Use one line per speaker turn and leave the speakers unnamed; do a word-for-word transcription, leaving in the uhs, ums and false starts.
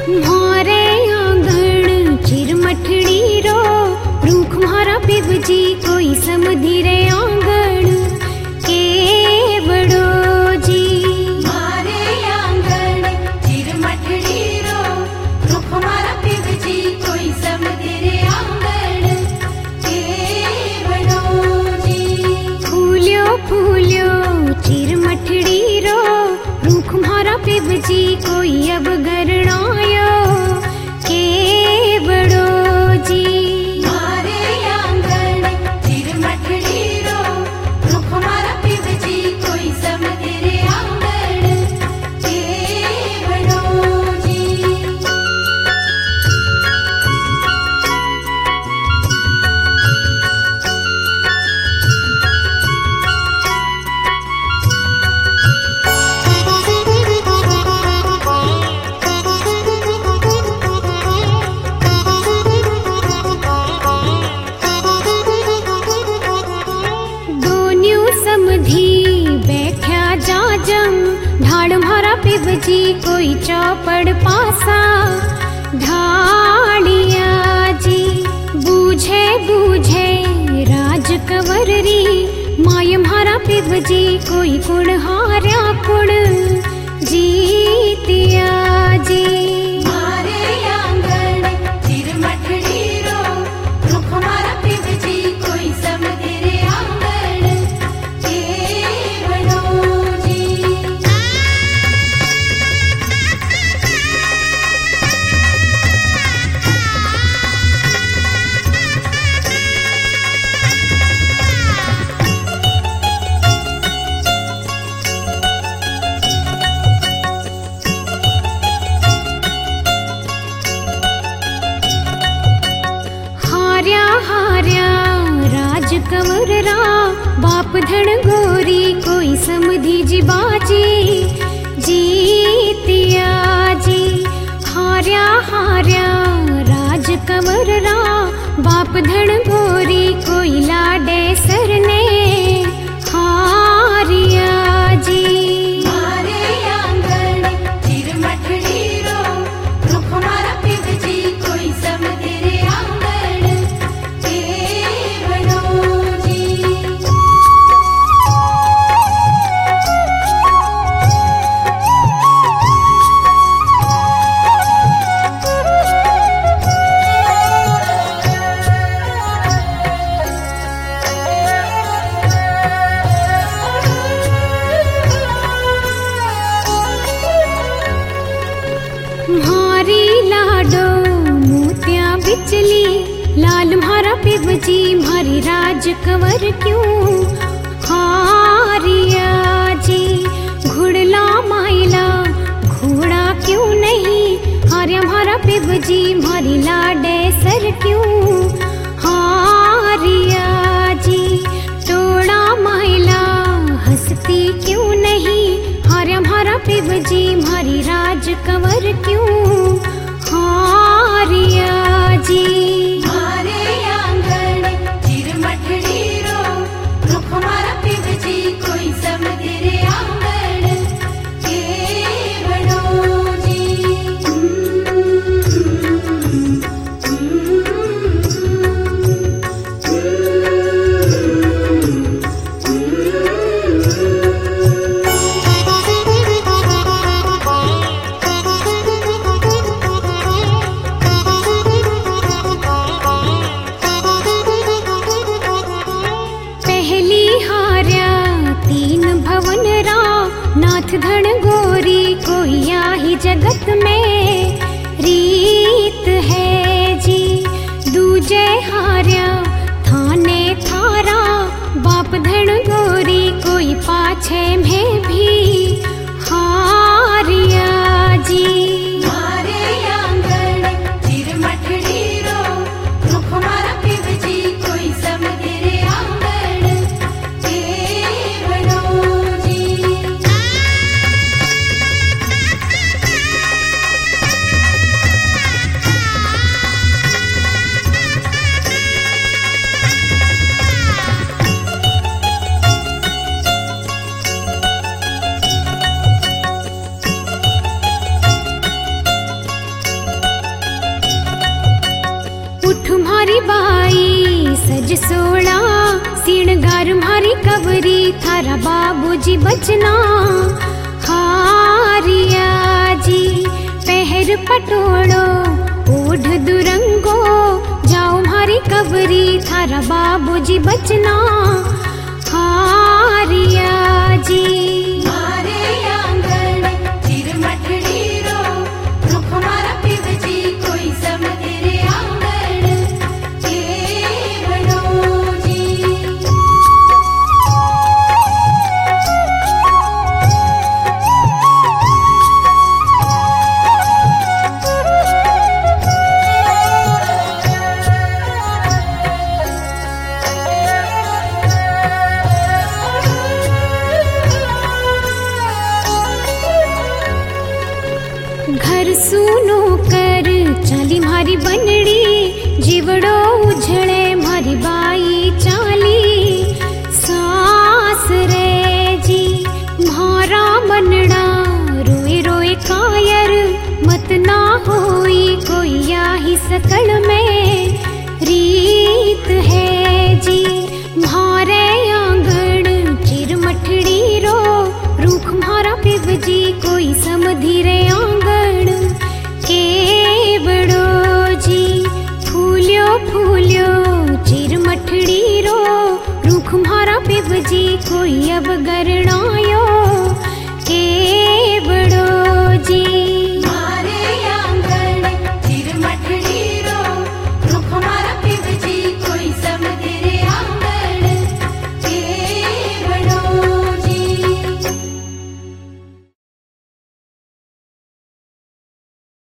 म्हारे आंगण चिरमठड़ी रो रूख म्हारा पिबजी कोई समधी रे आंगण के बड़ो जी।
म्हारे आंगण चिरमठड़ी रो रूख म्हारा पिबजी कोई समधी रे आंगण के बड़ो जी।
फूल्यो फूल्यो चिरमठड़ी रो रूख म्हारा पिबजी कोई अब गरणायो के बड़ो जी।
म्हारे आंगण चिरमठड़ी रो रूख म्हारा पिबजी कोई समधी रे आंगण के बड़ो जी।
दोन्यू समधी बैठा जाजम ढाड़ म्हारा पिबजी कोई चौपड़ पासा ढालिया जी। बूझे बूझे राज कंवरी माय म्हारा पिबजी कोई कुण हार्या कुण जीतिया जी।
म्हारे आंगण चिरमठड़ी रो रूख म्हारा पिबजी कोई समधी रे आंगण के बड़ो जी।
हार्या हार्या राज कंवर रा बाप धन गोरी कोई समधी जी बाजी जीतिया जी। हार्या हार्या राज कंवर रा बाप धन गोरी कोई लाडे सरने हारिया जी।
म्हारे आंगण चिरमठड़ी रो रूख म्हारा पिबजी कोई समधी रे आंगण के बड़ो जी।
म्हारी लाडो मोतिया बिचली लाल म्हारा पिबजी म्हारी राज कंवर क्यों हारिया जी। घुड़ला माइला घोड़ा क्यों नहीं हार्या म्हारा पिबजी म्हारी लाडे सर क्यों हारिया जी। टोड़ा माइला हंसती क्यों नहीं हार्या म्हारा पिबजी म्हारी राज कंवर क्यों हारिया जी।
म्हारे आंगण चिरमठड़ी रो रूख म्हारा पिबजी कोई समधी रे आंगण के बड़ो जी।
पहली हार्या तीन भवन रा नाथ धन गोरी कोई आही जगत में रीत है जी। दूजे हार्या थाने थारा बाप धन गोरी कोई पाछे में भी हारिया जी।
म्हारे आंगण चिरमठड़ी रो रूख म्हारा पिबजी कोई समधी रे आंगण के बड़ो जी।
सूरज सोड़ा सिणगार मारी कवरी थारा बाबूजी बचना हारिया जी पहर पटोड़ो ओढ़ दुरंगो जाओ मारी कवरी थारा बाबूजी बचना हारिया जी
मारे आंगन चिरमठड़ी रो रुख मारा पिवजी कोई सम तेरे आंगन के बनो जी।
घर सुनो कर चली मारी बनड़ी जीवड़ो उझड़े मारी बाई चाली सास रे जी मारा मनड़ा रोए रोए कायर मत ना होई कोई याही सकल में रीत है जी मारे आंगन चिर मठड़ी रो रूख मारा पिवजी कोई समधीरे आंगन के बड़ो जी फूल्यो फूल्यो चिर मठड़ी रो रूख मारा पिवजी कोई अब गरणा